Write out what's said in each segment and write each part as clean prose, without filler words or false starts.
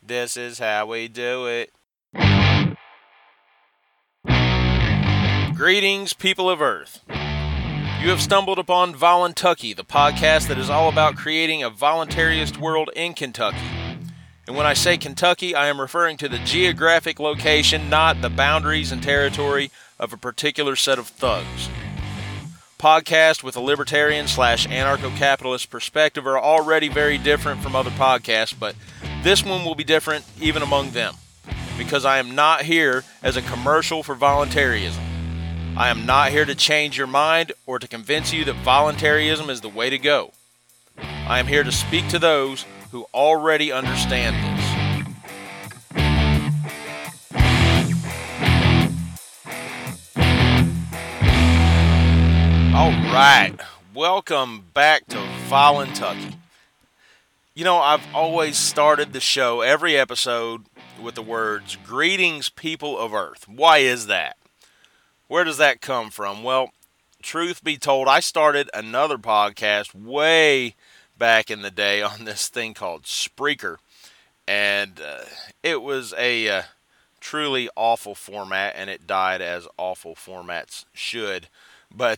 This is how we do it. Greetings, people of Earth. You have stumbled upon Voluntucky, the podcast that is all about creating a voluntarist world in Kentucky. And when I say Kentucky, I am referring to the geographic location, not the boundaries and territory of a particular set of thugs. Podcasts with a libertarian / anarcho-capitalist perspective are already very different from other podcasts, but this one will be different even among them, because I am not here as a commercial for voluntarism. I am not here to change your mind or to convince you that voluntarism is the way to go. I am here to speak to those who already understand this. Alright, welcome back to Voluntucky. You know, I've always started the show, every episode, with the words, "Greetings, people of Earth." Why is that? Where does that come from? Well, truth be told, I started another podcast way back in the day on this thing called Spreaker. And it was a truly awful format, and it died as awful formats should. But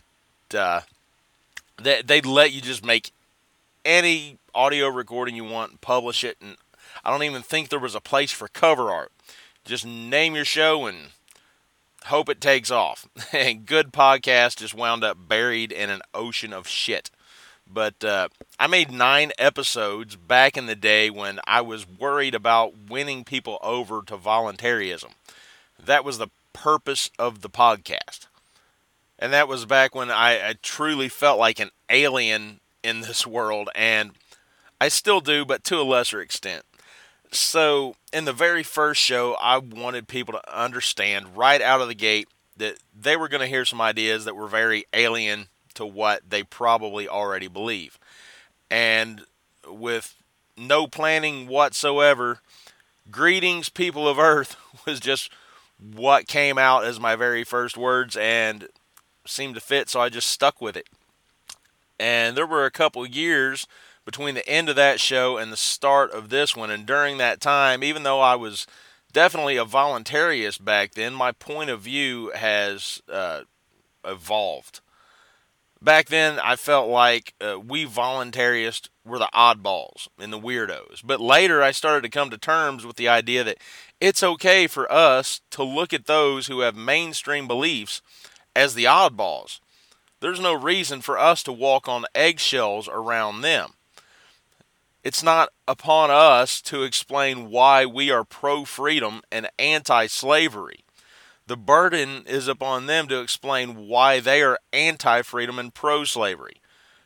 they'd let you just make any audio recording you want and publish it. And I don't even think there was a place for cover art. Just name your show and hope it takes off. And good podcast just wound up buried in an ocean of shit. But I made 9 episodes back in the day when I was worried about winning people over to voluntarism. That was the purpose of the podcast. And that was back when I truly felt like an alien in this world. And I still do, but to a lesser extent. So, in the very first show, I wanted people to understand right out of the gate that they were going to hear some ideas that were very alien to what they probably already believe. And with no planning whatsoever, "Greetings, people of Earth" was just what came out as my very first words and seemed to fit, so I just stuck with it. And there were a couple years between the end of that show and the start of this one. And during that time, even though I was definitely a voluntarist back then, my point of view has evolved. Back then, I felt like we voluntarists were the oddballs and the weirdos. But later, I started to come to terms with the idea that it's okay for us to look at those who have mainstream beliefs as the oddballs. There's no reason for us to walk on eggshells around them. It's not upon us to explain why we are pro-freedom and anti-slavery. The burden is upon them to explain why they are anti-freedom and pro-slavery.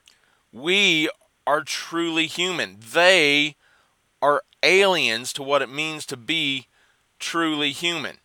We are truly human. They are aliens to what it means to be truly human.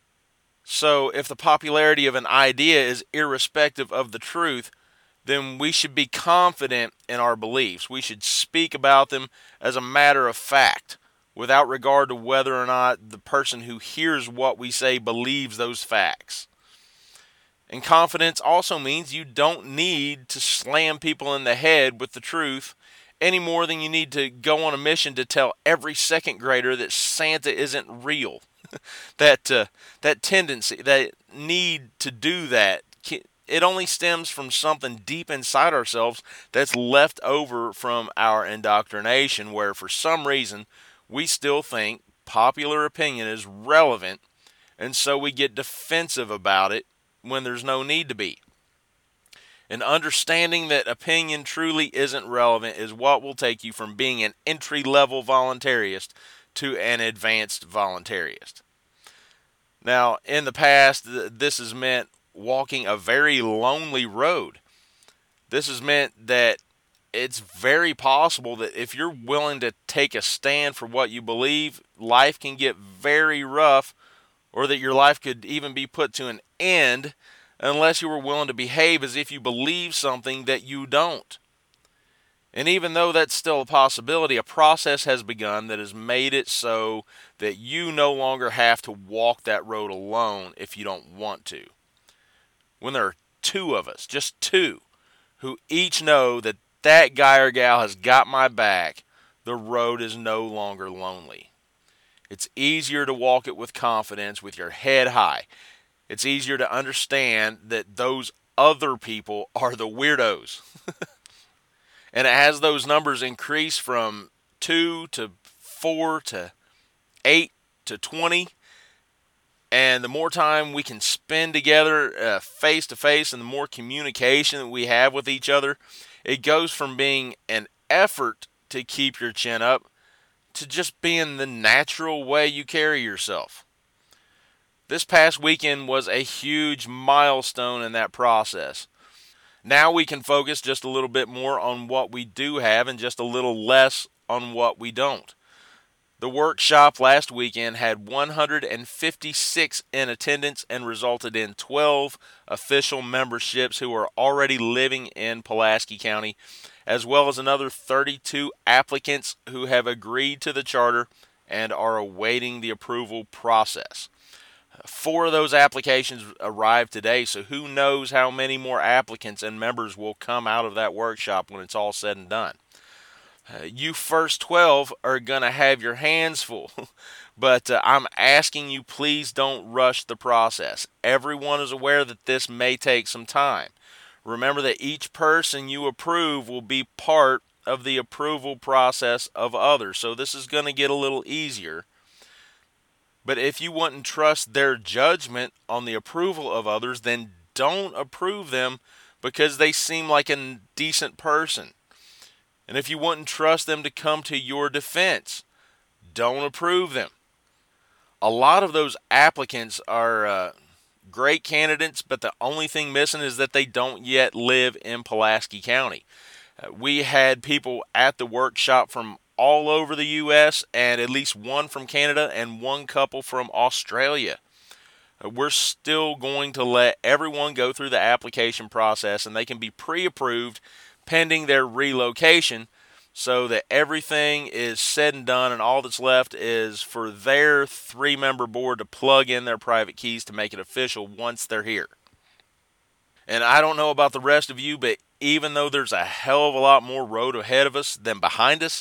So if the popularity of an idea is irrespective of the truth, then we should be confident in our beliefs. We should speak about them as a matter of fact, without regard to whether or not the person who hears what we say believes those facts. And confidence also means you don't need to slam people in the head with the truth any more than you need to go on a mission to tell every second grader that Santa isn't real. that tendency, that need to do that, it only stems from something deep inside ourselves that's left over from our indoctrination, where for some reason we still think popular opinion is relevant, and so we get defensive about it when there's no need to be. And understanding that opinion truly isn't relevant is what will take you from being an entry-level voluntarist to an advanced voluntarist. Now, in the past, this has meant walking a very lonely road. This has meant that it's very possible that if you're willing to take a stand for what you believe, life can get very rough, or that your life could even be put to an end unless you were willing to behave as if you believe something that you don't. And even though that's still a possibility, a process has begun that has made it so that you no longer have to walk that road alone if you don't want to. When there are 2 of us, just 2, who each know that that guy or gal has got my back, the road is no longer lonely. It's easier to walk it with confidence with your head high. It's easier to understand that those other people are the weirdos. And as those numbers increase from 2 to 4 to 8 to 20, and the more time we can spend together face to face and the more communication that we have with each other, it goes from being an effort to keep your chin up to just being the natural way you carry yourself. This past weekend was a huge milestone in that process. Now we can focus just a little bit more on what we do have and just a little less on what we don't. The workshop last weekend had 156 in attendance and resulted in 12 official memberships who are already living in Pulaski County, as well as another 32 applicants who have agreed to the charter and are awaiting the approval process. 4 of those applications arrived today, so who knows how many more applicants and members will come out of that workshop when it's all said and done. You first 12 are going to have your hands full, but I'm asking you, please don't rush the process. Everyone is aware that this may take some time. Remember that each person you approve will be part of the approval process of others, so this is going to get a little easier. But if you wouldn't trust their judgment on the approval of others, then don't approve them because they seem like a decent person. And if you wouldn't trust them to come to your defense, don't approve them. A lot of those applicants are great candidates, but the only thing missing is that they don't yet live in Pulaski County. We had people at the workshop from all over the U.S. and at least one from Canada and one couple from Australia. We're still going to let everyone go through the application process and they can be pre-approved pending their relocation so that everything is said and done and all that's left is for their 3-member board to plug in their private keys to make it official once they're here. And I don't know about the rest of you, but even though there's a hell of a lot more road ahead of us than behind us,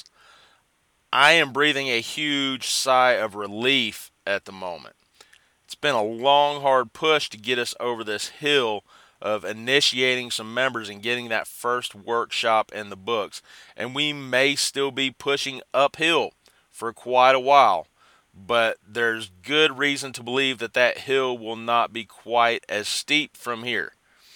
I am breathing a huge sigh of relief at the moment. It's been a long, hard push to get us over this hill of initiating some members and getting that first workshop in the books. And we may still be pushing uphill for quite a while, but there's good reason to believe that that hill will not be quite as steep from here.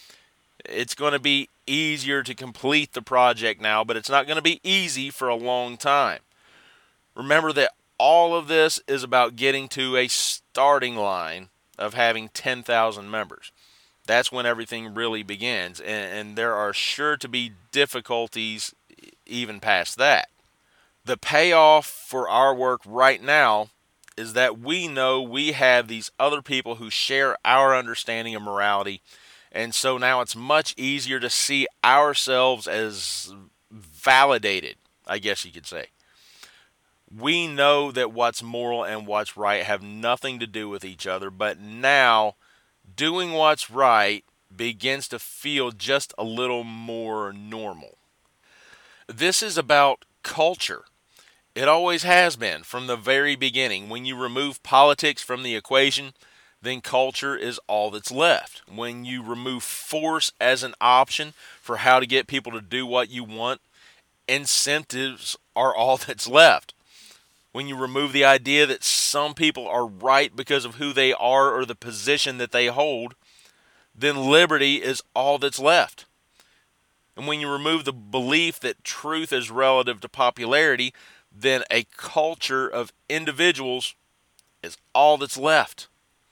It's going to be easier to complete the project now, but it's not going to be easy for a long time. Remember that all of this is about getting to a starting line of having 10,000 members. That's when everything really begins, and there are sure to be difficulties even past that. The payoff for our work right now is that we know we have these other people who share our understanding of morality, and so now it's much easier to see ourselves as validated, I guess you could say. We know that what's moral and what's right have nothing to do with each other, but now doing what's right begins to feel just a little more normal. This is about culture. It always has been from the very beginning. When you remove politics from the equation, then culture is all that's left. When you remove force as an option for how to get people to do what you want, incentives are all that's left. When you remove the idea that some people are right because of who they are or the position that they hold, then liberty is all that's left. And when you remove the belief that truth is relative to popularity, then a culture of individuals is all that's left.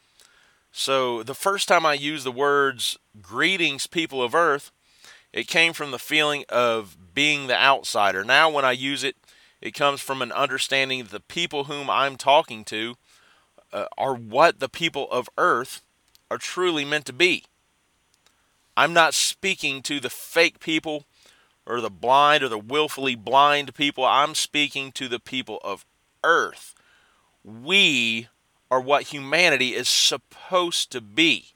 So the first time I used the words, greetings people of earth, it came from the feeling of being the outsider. Now when I use it, it comes from an understanding that the people whom I'm talking to are what the people of earth are truly meant to be. I'm not speaking to the fake people or the blind or the willfully blind people. I'm speaking to the people of earth. We are what humanity is supposed to be.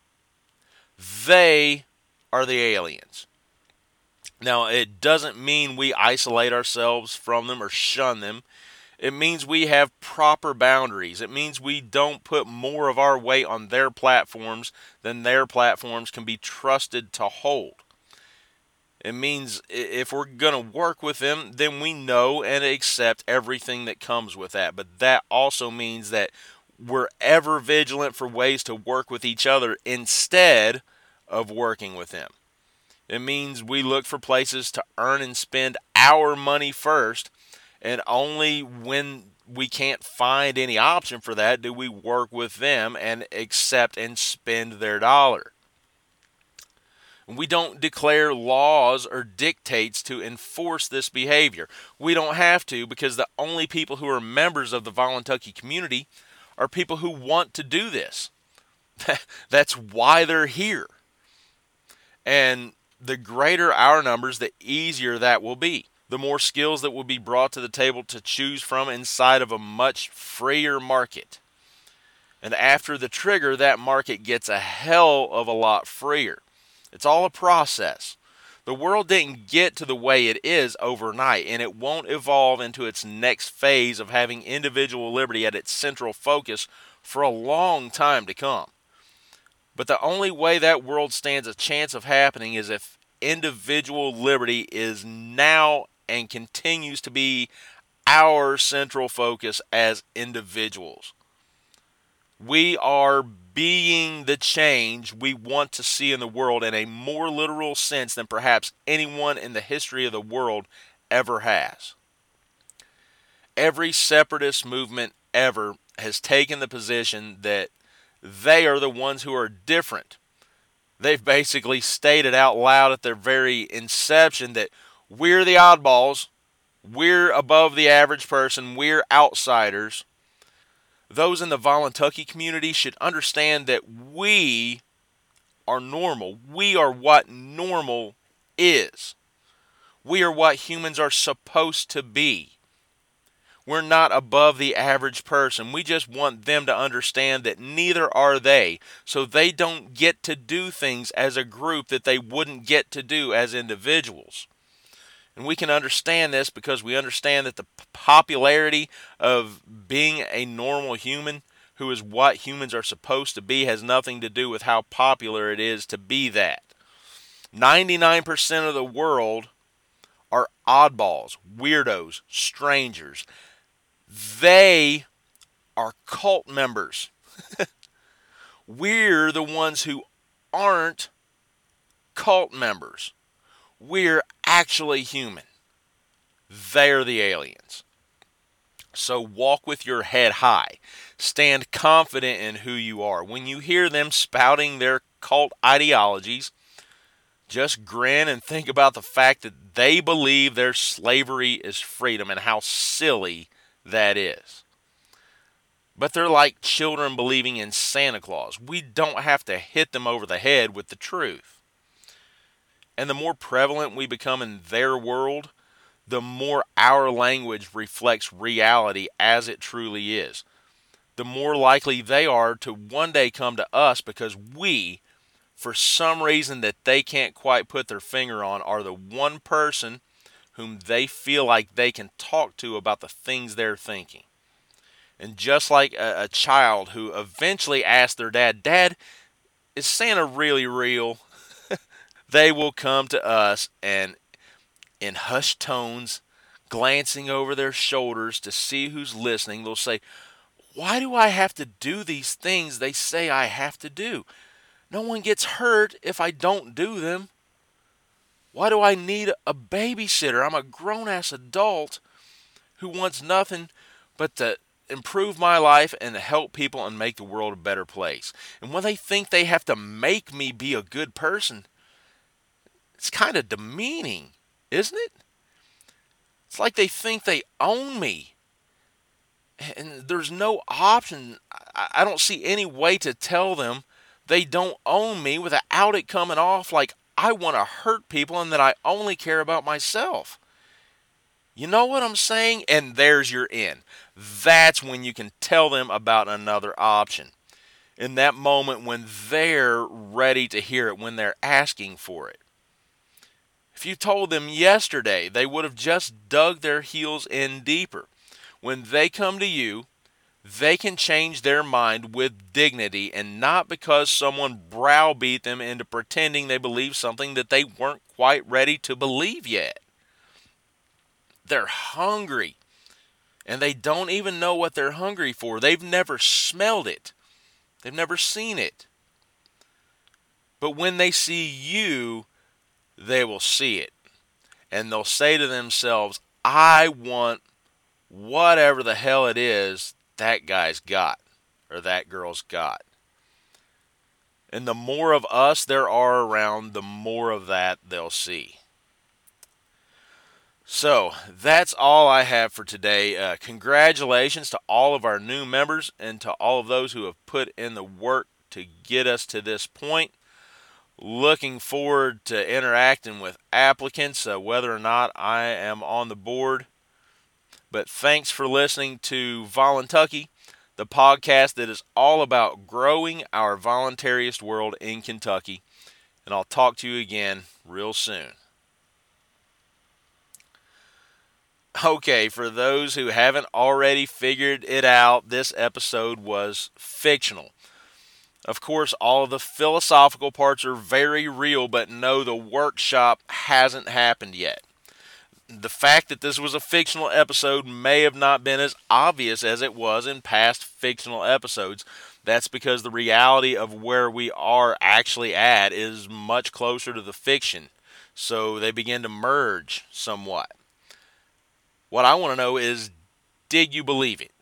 They are the aliens. Now, it doesn't mean we isolate ourselves from them or shun them. It means we have proper boundaries. It means we don't put more of our weight on their platforms than their platforms can be trusted to hold. It means if we're going to work with them, then we know and accept everything that comes with that. But that also means that we're ever vigilant for ways to work with each other instead of working with them. It means we look for places to earn and spend our money first, and only when we can't find any option for that do we work with them and accept and spend their dollar. We don't declare laws or dictates to enforce this behavior. We don't have to, because the only people who are members of the Voluntucky community are people who want to do this. That's why they're here. And the greater our numbers, the easier that will be. The more skills that will be brought to the table to choose from inside of a much freer market. And after the trigger, that market gets a hell of a lot freer. It's all a process. The world didn't get to the way it is overnight, and it won't evolve into its next phase of having individual liberty at its central focus for a long time to come. But the only way that world stands a chance of happening is if individual liberty is now and continues to be our central focus as individuals. We are being the change we want to see in the world in a more literal sense than perhaps anyone in the history of the world ever has. Every separatist movement ever has taken the position that they are the ones who are different. They've basically stated out loud at their very inception that we're the oddballs, we're above the average person, we're outsiders. Those in the Voluntucky community should understand that we are normal. We are what normal is. We are what humans are supposed to be. We're not above the average person. We just want them to understand that neither are they, so they don't get to do things as a group that they wouldn't get to do as individuals. And we can understand this because we understand that the popularity of being a normal human, who is what humans are supposed to be, has nothing to do with how popular it is to be that. 99% of the world are oddballs, weirdos, strangers. They are cult members. We're the ones who aren't cult members. We're actually human. They're the aliens. So walk with your head high. Stand confident in who you are. When you hear them spouting their cult ideologies, just grin and think about the fact that they believe their slavery is freedom and how silly that is. But they're like children believing in Santa Claus. We don't have to hit them over the head with the truth. And the more prevalent we become in their world, the more our language reflects reality as it truly is. The more likely they are to one day come to us because we, for some reason that they can't quite put their finger on, are the one person whom they feel like they can talk to about the things they're thinking. And just like a child who eventually asks their dad, "Dad, is Santa really real?" They will come to us and, in hushed tones, glancing over their shoulders to see who's listening, they'll say, "Why do I have to do these things they say I have to do? No one gets hurt if I don't do them. Why do I need a babysitter? I'm a grown-ass adult who wants nothing but to improve my life and to help people and make the world a better place." And when they think they have to make me be a good person, it's kind of demeaning, isn't it? It's like they think they own me. And there's no option. I don't see any way to tell them they don't own me without it coming off like I want to hurt people and that I only care about myself. You know what I'm saying? And there's your in. That's when you can tell them about another option. In that moment when they're ready to hear it, when they're asking for it. If you told them yesterday, they would have just dug their heels in deeper. When they come to you, they can change their mind with dignity and not because someone browbeat them into pretending they believe something that they weren't quite ready to believe yet. They're hungry and they don't even know what they're hungry for. They've never smelled it. They've never seen it. But when they see you, they will see it. And they'll say to themselves, I want whatever the hell it is that guy's got or that girl's got. And the more of us there are around, the more of that they'll see. So that's all I have for today. Congratulations to all of our new members and to all of those who have put in the work to get us to this point. Looking forward to interacting with applicants, whether or not I am on the board. But thanks for listening to Voluntucky, the podcast that is all about growing our voluntarist world in Kentucky. And I'll talk to you again real soon. Okay, for those who haven't already figured it out, this episode was fictional. Of course, all of the philosophical parts are very real, but no, the workshop hasn't happened yet. The fact that this was a fictional episode may have not been as obvious as it was in past fictional episodes. That's because the reality of where we are actually at is much closer to the fiction, so they begin to merge somewhat. What I want to know is, did you believe it?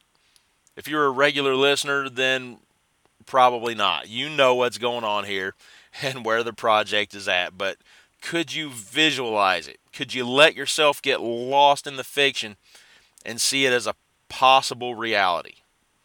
If you're a regular listener, then probably not. You know what's going on here and where the project is at, but could you visualize it? Could you let yourself get lost in the fiction and see it as a possible reality?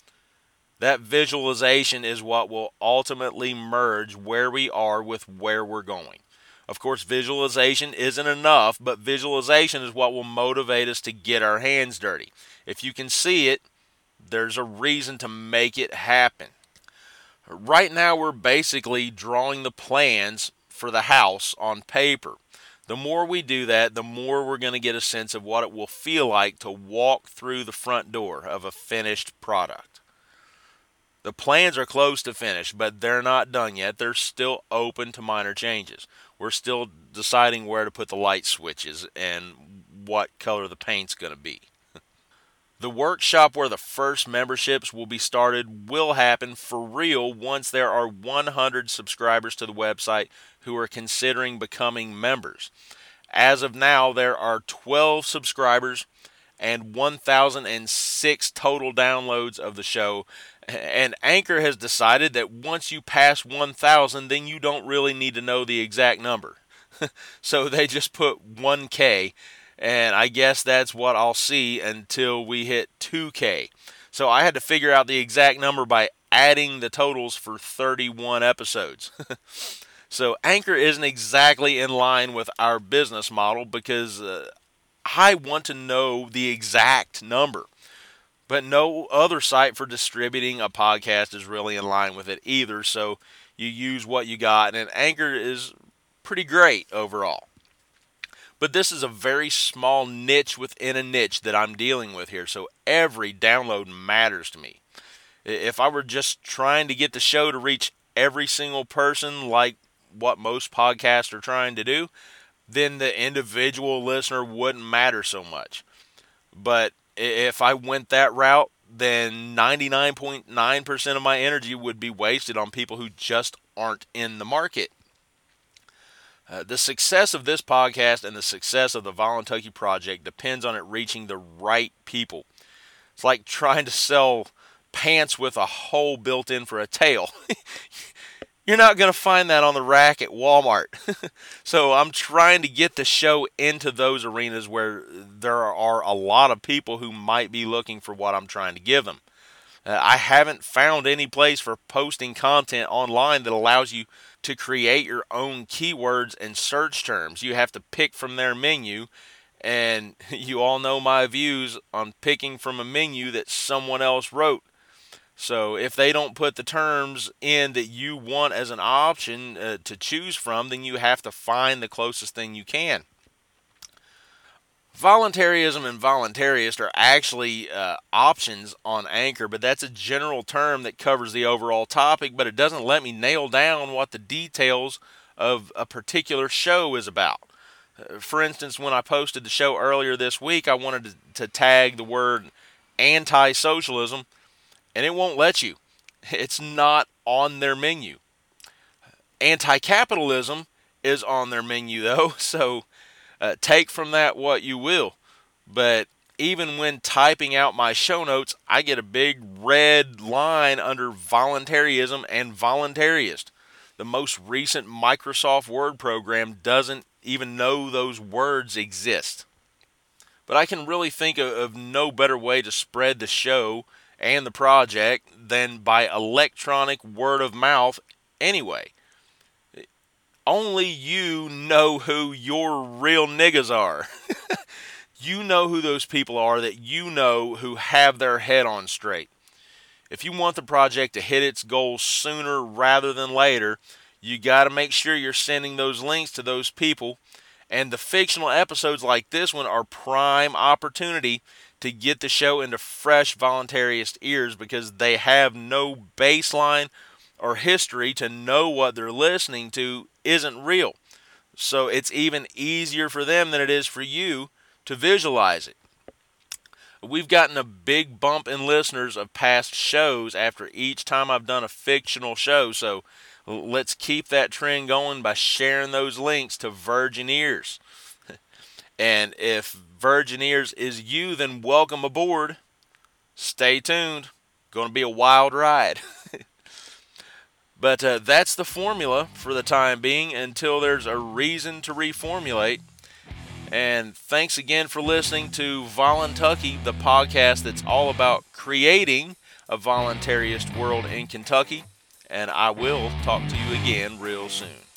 That visualization is what will ultimately merge where we are with where we're going. Of course, visualization isn't enough, but visualization is what will motivate us to get our hands dirty. If you can see it, there's a reason to make it happen. Right now, we're basically drawing the plans for the house on paper. The more we do that, the more we're going to get a sense of what it will feel like to walk through the front door of a finished product. The plans are close to finish, but they're not done yet. They're still open to minor changes. We're still deciding where to put the light switches and what color the paint's going to be. The workshop where the first memberships will be started will happen for real once there are 100 subscribers to the website who are considering becoming members. As of now, there are 12 subscribers and 1,006 total downloads of the show. And Anchor has decided that once you pass 1,000, then you don't really need to know the exact number. So they just put 1K. And I guess that's what I'll see until we hit 2K. So I had to figure out the exact number by adding the totals for 31 episodes. So Anchor isn't exactly in line with our business model because I want to know the exact number. But no other site for distributing a podcast is really in line with it either. So you use what you got, and Anchor is pretty great overall. But this is a very small niche within a niche that I'm dealing with here, so every download matters to me. If I were just trying to get the show to reach every single person like what most podcasts are trying to do, then the individual listener wouldn't matter so much. But if I went that route, then 99.9% of my energy would be wasted on people who just aren't in the market. The success of this podcast and the success of the Voluntucky Project depends on it reaching the right people. It's like trying to sell pants with a hole built in for a tail. You're not going to find that on the rack at Walmart. So I'm trying to get the show into those arenas where there are a lot of people who might be looking for what I'm trying to give them. I haven't found any place for posting content online that allows you to create your own keywords and search terms. You have to pick from their menu, and you all know my views on picking from a menu that someone else wrote. So if they don't put the terms in that you want as an option to choose from, then you have to find the closest thing you can. Voluntarism and voluntarist are actually options on Anchor, but that's a general term that covers the overall topic, but it doesn't let me nail down what the details of a particular show is about. For instance, when I posted the show earlier this week, I wanted to tag the word anti-socialism, and it won't let you. It's not on their menu. Anti-capitalism is on their menu, though, so take from that what you will. But even when typing out my show notes, I get a big red line under voluntarism and voluntarist. The most recent Microsoft Word program doesn't even know those words exist. But I can really think of no better way to spread the show and the project than by electronic word of mouth anyway. Only you know who your real niggas are. You know who those people are that you know who have their head on straight. If you want the project to hit its goals sooner rather than later, you got to make sure you're sending those links to those people. And the fictional episodes like this one are prime opportunity to get the show into fresh voluntarist ears because they have no baseline or history to know what they're listening to isn't real. So it's even easier for them than it is for you to visualize it. We've gotten a big bump in listeners of past shows after each time I've done a fictional show, so let's keep that trend going by sharing those links to Virgin Ears. And if Virgin Ears is you, then welcome aboard. Stay tuned. Going to be a wild ride. But that's the formula for the time being until there's a reason to reformulate. And thanks again for listening to Voluntucky, the podcast that's all about creating a voluntarist world in Kentucky. And I will talk to you again real soon.